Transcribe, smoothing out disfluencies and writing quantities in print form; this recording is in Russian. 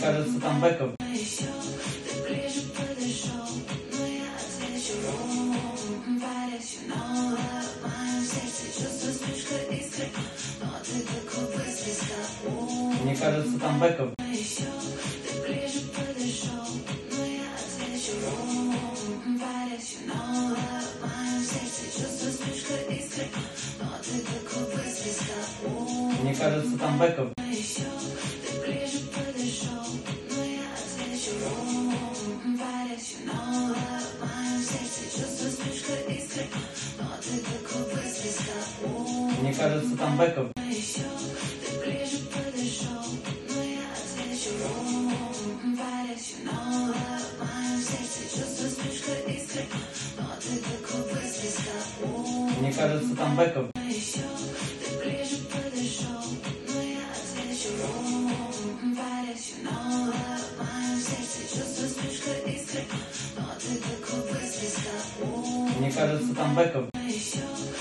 Мне кажется, там бэков. Мне кажется, там бэков. Мне кажется, там бэков. Мне кажется, там бэков. Мне кажется, там бэков. Мне кажется, там бэков.